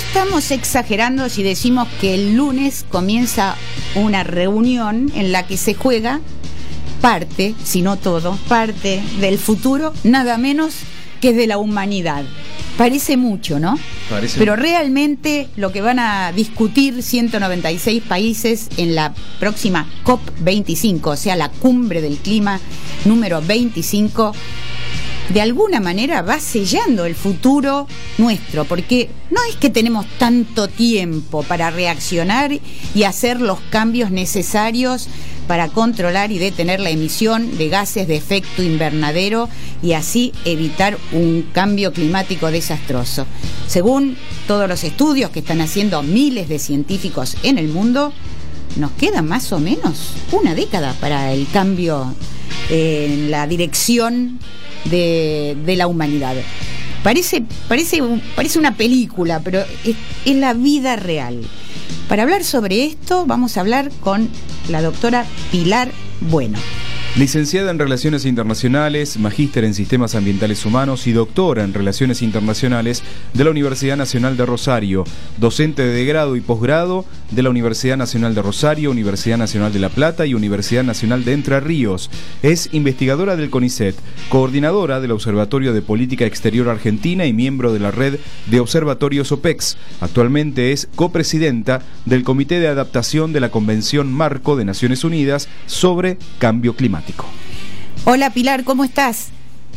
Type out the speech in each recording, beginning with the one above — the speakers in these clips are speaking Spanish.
estamos exagerando si decimos que el lunes comienza una reunión en la que se juega parte, si no todo, parte del futuro, nada menos que de la humanidad. Parece mucho, ¿no? Pero realmente lo que van a discutir 196 países en la próxima COP25, o sea, la cumbre del clima número 25, de alguna manera va sellando el futuro nuestro, porque no es que tenemos tanto tiempo para reaccionar y hacer los cambios necesarios para controlar y detener la emisión de gases de efecto invernadero y así evitar un cambio climático desastroso. Según todos los estudios que están haciendo miles de científicos en el mundo, nos queda más o menos una década para el cambio en la dirección de la humanidad. Parece una película, pero es la vida real. Para hablar sobre esto vamos a hablar con la doctora Pilar Bueno. Licenciada en Relaciones Internacionales, magíster en Sistemas Ambientales Humanos y doctora en Relaciones Internacionales de la Universidad Nacional de Rosario, docente de grado y posgrado de la Universidad Nacional de Rosario, Universidad Nacional de La Plata y Universidad Nacional de Entre Ríos. Es investigadora del CONICET, coordinadora del Observatorio de Política Exterior Argentina y miembro de la red de observatorios OPEX. Actualmente es copresidenta del Comité de Adaptación de la Convención Marco de Naciones Unidas sobre Cambio Climático. Hola Pilar, ¿cómo estás?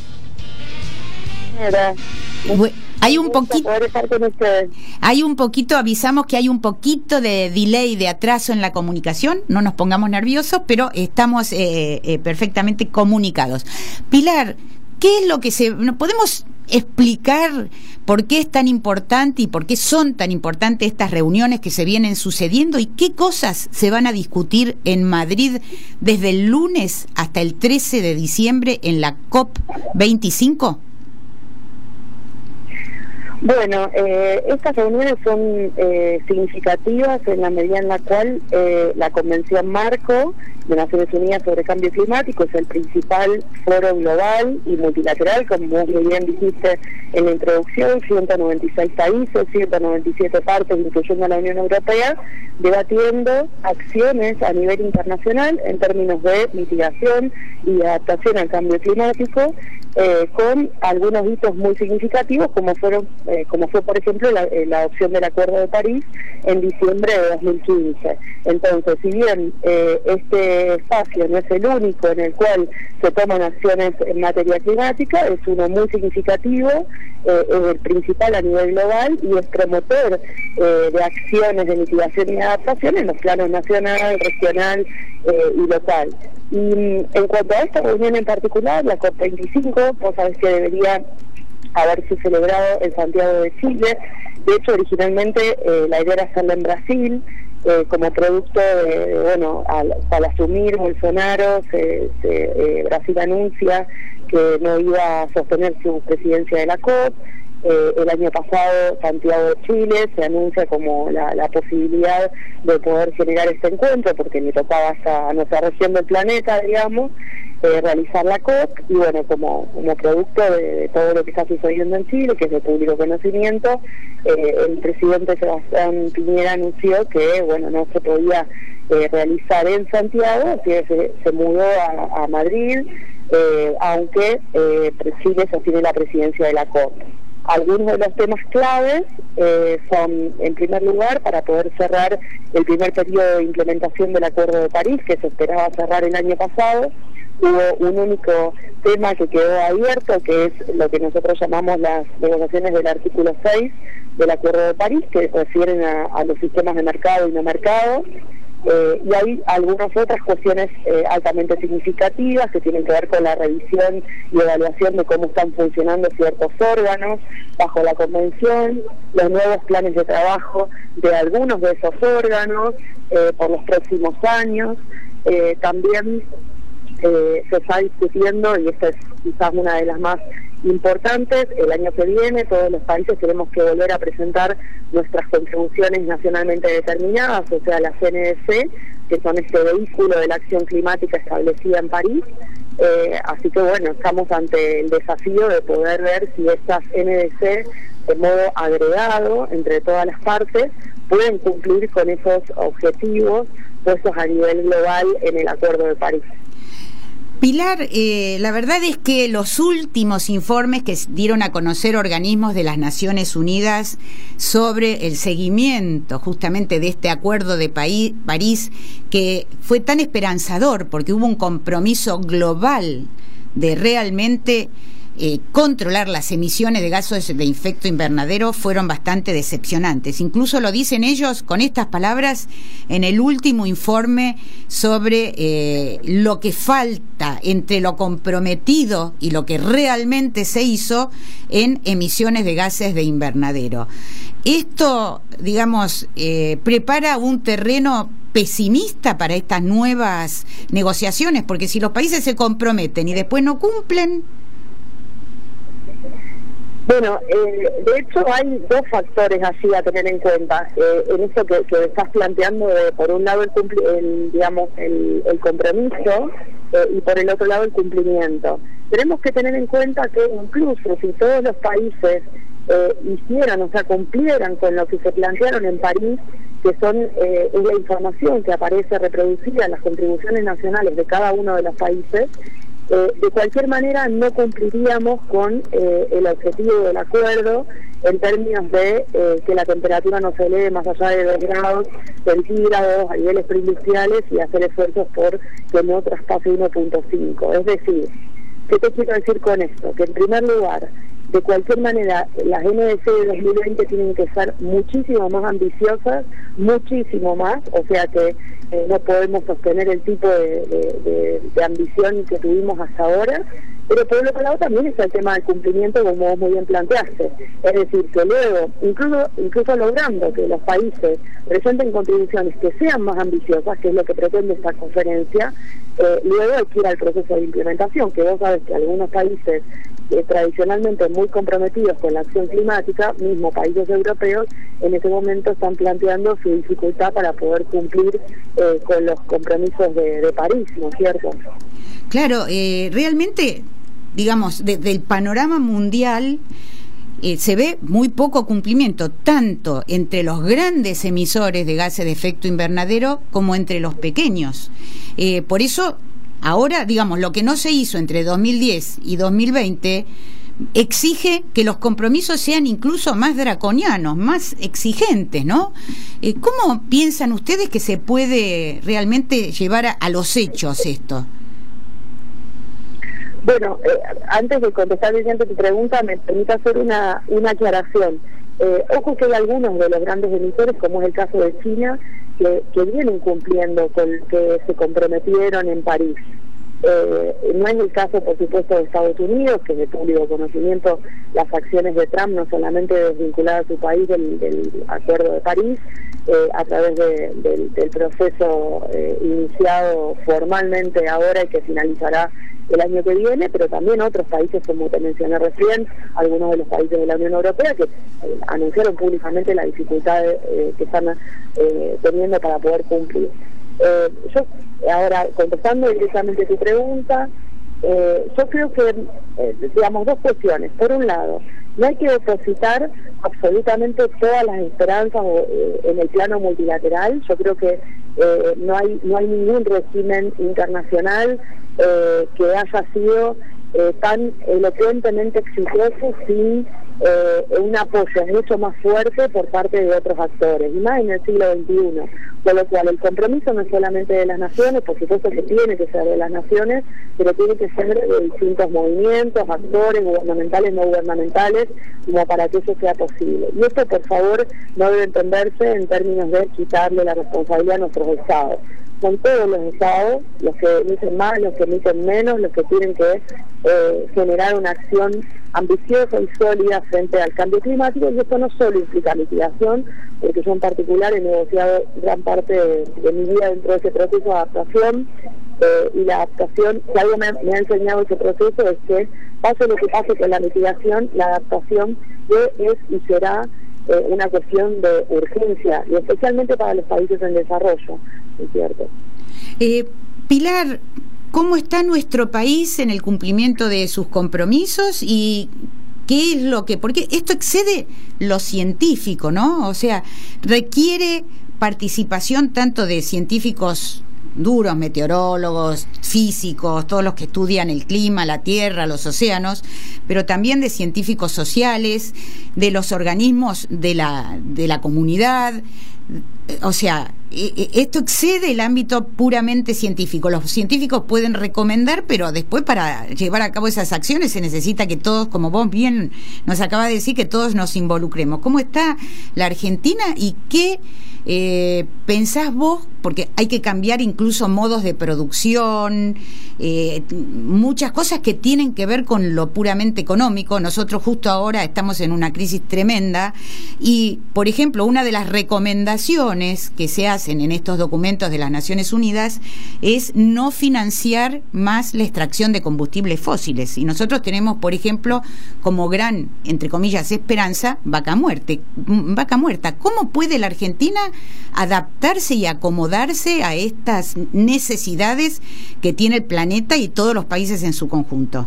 Hola. Hay un poquito, avisamos que hay un poquito de delay, de atraso en la comunicación, no nos pongamos nerviosos, pero estamos perfectamente comunicados. Pilar, ¿qué es lo que podemos explicar por qué es tan importante y por qué son tan importantes estas reuniones que se vienen sucediendo y qué cosas se van a discutir en Madrid desde el lunes hasta el 13 de diciembre en la COP25? Bueno, estas reuniones son significativas en la medida en la cual la Convención Marco de Naciones Unidas sobre Cambio Climático es el principal foro global y multilateral, como muy bien dijiste en la introducción, 196 países, 197 partes, incluyendo a la Unión Europea, debatiendo acciones a nivel internacional en términos de mitigación y adaptación al cambio climático, con algunos hitos muy significativos como fue por ejemplo la adopción del Acuerdo de París en diciembre de 2015. Entonces, si bien este espacio no es el único en el cual se toman acciones en materia climática, es uno muy significativo, es el principal a nivel global y es promotor de acciones de mitigación y adaptación en los planos nacional, regional y local. Y en cuanto a esta reunión en particular, la COP25, vos sabés que debería haberse celebrado en Santiago de Chile. De hecho, originalmente la idea era hacerla en Brasil, como producto al asumir Bolsonaro, Brasil anuncia que no iba a sostener su presidencia de la COP. El año pasado, Santiago de Chile se anuncia como la posibilidad de poder generar este encuentro, porque le tocaba a nuestra región del planeta, digamos, realizar la COP, y bueno, como producto de todo lo que está sucediendo en Chile, que es de público conocimiento, el presidente Sebastián Piñera anunció que, bueno, no se podía realizar en Santiago, así que se mudó a Madrid, aunque Chile sostiene la presidencia de la COP. Algunos de los temas claves son, en primer lugar, para poder cerrar el primer periodo de implementación del Acuerdo de París, que se esperaba cerrar el año pasado. Hubo un único tema que quedó abierto, que es lo que nosotros llamamos las negociaciones del artículo 6 del Acuerdo de París, que refieren a los sistemas de mercado y no mercado. Y hay algunas otras cuestiones altamente significativas que tienen que ver con la revisión y evaluación de cómo están funcionando ciertos órganos bajo la Convención, los nuevos planes de trabajo de algunos de esos órganos por los próximos años. También se está discutiendo, y esta es quizás una de las más importantes, el año que viene todos los países tenemos que volver a presentar nuestras contribuciones nacionalmente determinadas, o sea, las NDC, que son este vehículo de la acción climática establecida en París. Así que bueno, estamos ante el desafío de poder ver si estas NDC de modo agregado entre todas las partes, pueden cumplir con esos objetivos puestos a nivel global en el Acuerdo de París. Pilar, la verdad es que los últimos informes que dieron a conocer organismos de las Naciones Unidas sobre el seguimiento justamente de este Acuerdo de París, que fue tan esperanzador porque hubo un compromiso global de realmente controlar las emisiones de gases de efecto invernadero, fueron bastante decepcionantes. Incluso lo dicen ellos con estas palabras en el último informe sobre lo que falta entre lo comprometido y lo que realmente se hizo en emisiones de gases de invernadero. Esto, digamos, prepara un terreno pesimista para estas nuevas negociaciones, porque si los países se comprometen y después no cumplen. Bueno, de hecho hay dos factores así a tener en cuenta en esto que estás planteando, por un lado el compromiso y por el otro lado el cumplimiento. Tenemos que tener en cuenta que incluso si todos los países cumplieran con lo que se plantearon en París, que son la información que aparece reproducida en las contribuciones nacionales de cada uno de los países, de cualquier manera no cumpliríamos con el objetivo del acuerdo en términos de que la temperatura no se eleve más allá de 2 grados centígrados a niveles preindustriales y hacer esfuerzos por que no traspase 1.5. Es decir, ¿qué te quiero decir con esto? Que en primer lugar, de cualquier manera, las NDC de 2020 tienen que ser muchísimo más ambiciosas, muchísimo más, o sea que no podemos sostener el tipo de ambición que tuvimos hasta ahora, pero por el otro lado también está el tema del cumplimiento, como vos muy bien planteaste, es decir, que luego, incluso logrando que los países presenten contribuciones que sean más ambiciosas, que es lo que pretende esta conferencia, luego hay que ir al proceso de implementación, que vos sabés que algunos países tradicionalmente muy comprometidos con la acción climática, mismo países europeos, en este momento están planteando su dificultad para poder cumplir con los compromisos de París, ¿no es cierto? Claro, realmente, digamos, desde el panorama mundial se ve muy poco cumplimiento, tanto entre los grandes emisores de gases de efecto invernadero como entre los pequeños. Por eso, ahora, digamos, lo que no se hizo entre 2010 y 2020 exige que los compromisos sean incluso más draconianos, más exigentes, ¿no? ¿Cómo piensan ustedes que se puede realmente llevar a los hechos esto? Bueno, antes de contestar Vicente tu pregunta, me permite hacer una aclaración. Ojo que hay algunos de los grandes emisores, como es el caso de China, que vienen cumpliendo con lo que se comprometieron en París. No es el caso, por supuesto, de Estados Unidos, que es de público conocimiento las acciones de Trump, no solamente desvincular a su país del Acuerdo de París, a través del proceso iniciado formalmente ahora y que finalizará el año que viene, pero también otros países, como te mencioné recién, algunos de los países de la Unión Europea que anunciaron públicamente la dificultad que están teniendo para poder cumplir. Yo, ahora, contestando directamente tu pregunta, yo creo que, digamos, dos cuestiones. Por un lado, no hay que depositar absolutamente todas las esperanzas en el plano multilateral. Yo creo que no hay ningún régimen internacional que haya sido tan elocuentemente exitoso sin un apoyo mucho más fuerte por parte de otros actores, y más en el siglo XXI, con lo cual el compromiso no es solamente de las naciones, por supuesto que tiene que ser de las naciones, pero tiene que ser de distintos movimientos, actores, gubernamentales, no gubernamentales, como para que eso sea posible. Y esto, por favor, no debe entenderse en términos de quitarle la responsabilidad a nuestros estados. Son todos los estados, los que emiten más, los que emiten menos, los que tienen que generar una acción ambiciosa y sólida frente al cambio climático, y esto no solo implica mitigación, porque yo en particular he negociado gran parte de mi vida dentro de ese proceso de adaptación, y la adaptación, si algo me ha enseñado ese proceso es que pase lo que pase con la mitigación, la adaptación es y será una cuestión de urgencia, y especialmente para los países en desarrollo, ¿es cierto? Pilar, ¿cómo está nuestro país en el cumplimiento de sus compromisos y ¿Qué es lo que...? Porque esto excede lo científico, ¿no? O sea, requiere participación tanto de científicos duros, meteorólogos, físicos, todos los que estudian el clima, la tierra, los océanos, pero también de científicos sociales, de los organismos de la comunidad. O sea, esto excede el ámbito puramente científico. Los científicos pueden recomendar, pero después para llevar a cabo esas acciones se necesita que todos, como vos bien nos acabas de decir, que todos nos involucremos. ¿Cómo está la Argentina y qué pensás vos? Porque hay que cambiar incluso modos de producción, muchas cosas que tienen que ver con lo puramente económico. Nosotros justo ahora estamos en una crisis tremenda y, por ejemplo, una de las recomendaciones que se hacen en estos documentos de las Naciones Unidas es no financiar más la extracción de combustibles fósiles. Y nosotros tenemos, por ejemplo, como gran, entre comillas, esperanza, vaca muerta. ¿Cómo puede la Argentina adaptarse y acomodarse a estas necesidades que tiene el planeta y todos los países en su conjunto?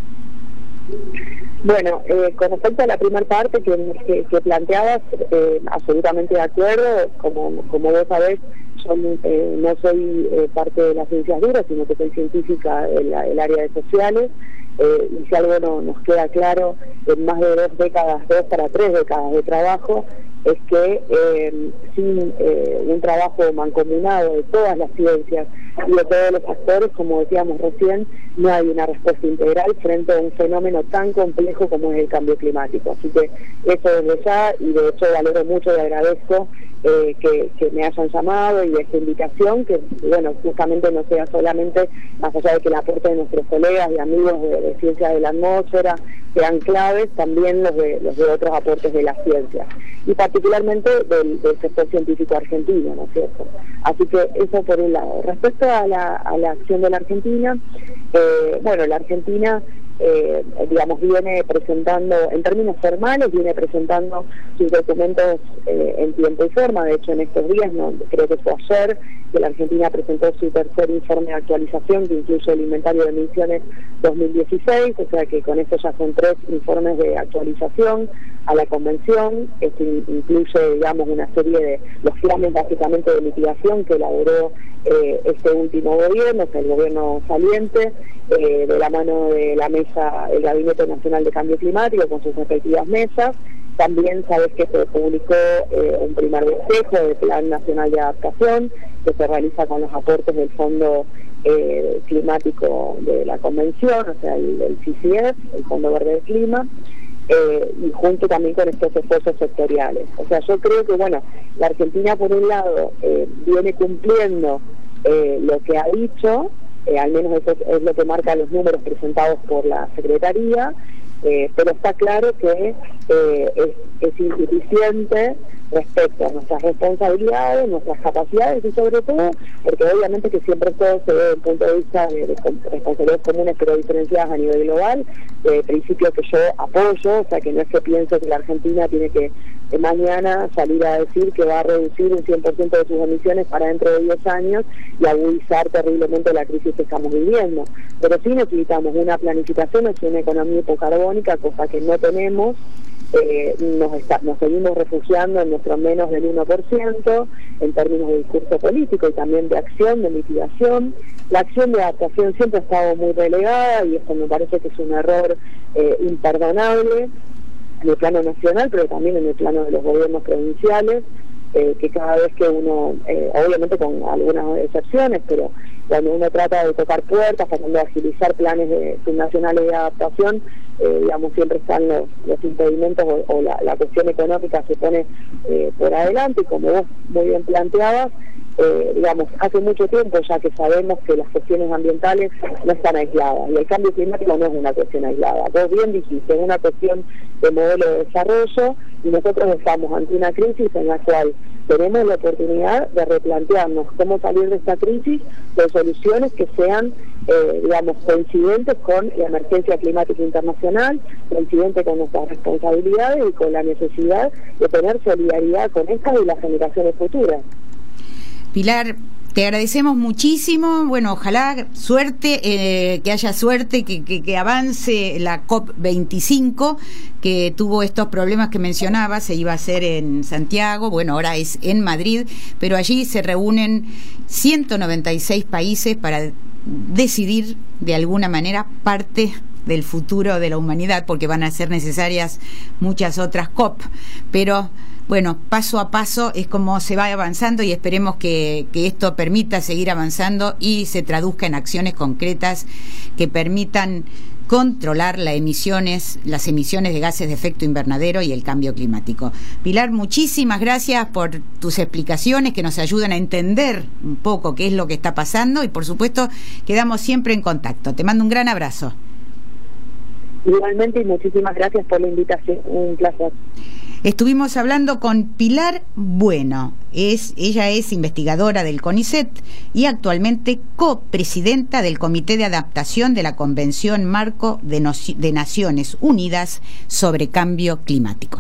Bueno, con respecto a la primera parte que planteabas, absolutamente de acuerdo. Como vos sabés, yo no soy parte de las ciencias duras, sino que soy científica del área de sociales. Y si algo nos queda claro en más de 2 para 3 décadas de trabajo, es que sin un trabajo mancomunado de todas las ciencias y de todos los actores, como decíamos recién, no hay una respuesta integral frente a un fenómeno tan complejo como es el cambio climático. Así que eso desde ya, y de hecho valoro mucho y agradezco que me hayan llamado y esta invitación, que bueno, justamente no sea solamente, más allá de que el aporte de nuestros colegas y amigos de ciencia de la atmósfera sean claves, también los de otros aportes de la ciencia, y particularmente del sector científico argentino, ¿no es cierto? Así que eso por un lado. Respecto a la acción de la Argentina, bueno, la Argentina digamos, viene presentando, en términos formales, viene presentando sus documentos en tiempo y forma. De hecho, en estos días, creo que fue ayer, que la Argentina presentó su tercer informe de actualización, que incluye el inventario de emisiones 2016, o sea que con esto ya son 3 informes de actualización a la Convención. Esto incluye, digamos, una serie de los planes básicamente de mitigación que elaboró este último gobierno, o sea, el gobierno saliente, de la mano de la mesa, el Gabinete Nacional de Cambio Climático, con sus respectivas mesas. También sabes que se publicó un primer bosquejo del Plan Nacional de Adaptación, que se realiza con los aportes del Fondo Climático de la Convención, o sea, el CCS, el Fondo Verde del Clima, y junto también con estos esfuerzos sectoriales. O sea, yo creo que, bueno, la Argentina, por un lado, viene cumpliendo lo que ha dicho, al menos eso es lo que marca los números presentados por la Secretaría, pero está claro que es insuficiente respecto a nuestras responsabilidades, nuestras capacidades, y sobre todo, porque obviamente que siempre todo se ve desde el punto de vista de responsabilidades comunes pero diferenciadas a nivel global, principio que yo apoyo, o sea, que no es que pienso que la Argentina tiene que mañana salir a decir que va a reducir un 100% de sus emisiones para dentro de 10 años y agudizar terriblemente la crisis que estamos viviendo. Pero sí necesitamos una planificación hacia una economía hipocarbónica, cosa que no tenemos. Nos seguimos refugiando en nuestro menos del 1% en términos de discurso político y también de acción, de mitigación. La acción de adaptación siempre ha estado muy relegada y esto me parece que es un error imperdonable en el plano nacional, pero también en el plano de los gobiernos provinciales, que cada vez que uno, obviamente con algunas excepciones, pero cuando uno trata de tocar puertas, tratando de agilizar planes subnacionales de adaptación, digamos, siempre están los impedimentos o la cuestión económica se pone por adelante, y como vos muy bien planteabas, digamos, hace mucho tiempo ya que sabemos que las cuestiones ambientales no están aisladas, y el cambio climático no es una cuestión aislada. Vos bien dijiste, es una cuestión de modelo de desarrollo, y nosotros estamos ante una crisis en la cual tenemos la oportunidad de replantearnos cómo salir de esta crisis con soluciones que sean, digamos, coincidentes con la emergencia climática internacional, coincidentes con nuestras responsabilidades y con la necesidad de tener solidaridad con estas y las generaciones futuras. Pilar, Te agradecemos muchísimo. Bueno, ojalá suerte, que haya suerte, que avance la COP25, que tuvo estos problemas que mencionaba. Se iba a hacer en Santiago, bueno, ahora es en Madrid, pero allí se reúnen 196 países para decidir de alguna manera parte del futuro de la humanidad, porque van a ser necesarias muchas otras COP, pero bueno, paso a paso es como se va avanzando, y esperemos que esto permita seguir avanzando y se traduzca en acciones concretas que permitan controlar las emisiones de gases de efecto invernadero y el cambio climático. Pilar, muchísimas gracias por tus explicaciones que nos ayudan a entender un poco qué es lo que está pasando, y por supuesto quedamos siempre en contacto. Te mando un gran abrazo. Igualmente, y muchísimas gracias por la invitación, un placer. Estuvimos hablando con Pilar Bueno. Ella es investigadora del CONICET y actualmente copresidenta del Comité de Adaptación de la Convención Marco de Naciones Unidas sobre Cambio Climático.